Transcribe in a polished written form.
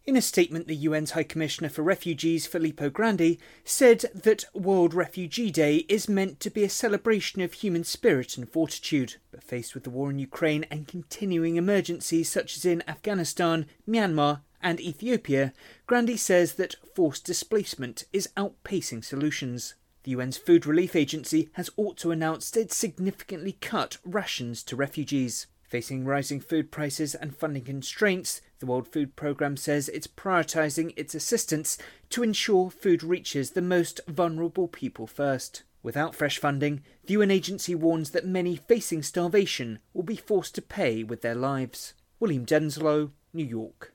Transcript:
In a statement, the UN's High Commissioner for Refugees, Filippo Grandi, said that World Refugee Day is meant to be a celebration of human spirit and fortitude. But faced with the war in Ukraine and continuing emergencies such as in Afghanistan, Myanmar and Ethiopia, Grandi says that forced displacement is outpacing solutions. The UN's Food Relief Agency has also announced it significantly cut rations to refugees. Facing rising food prices and funding constraints, the World Food Programme says it's prioritising its assistance to ensure food reaches the most vulnerable people first. Without fresh funding, the UN agency warns that many facing starvation will be forced to pay with their lives. William Denslow, New York.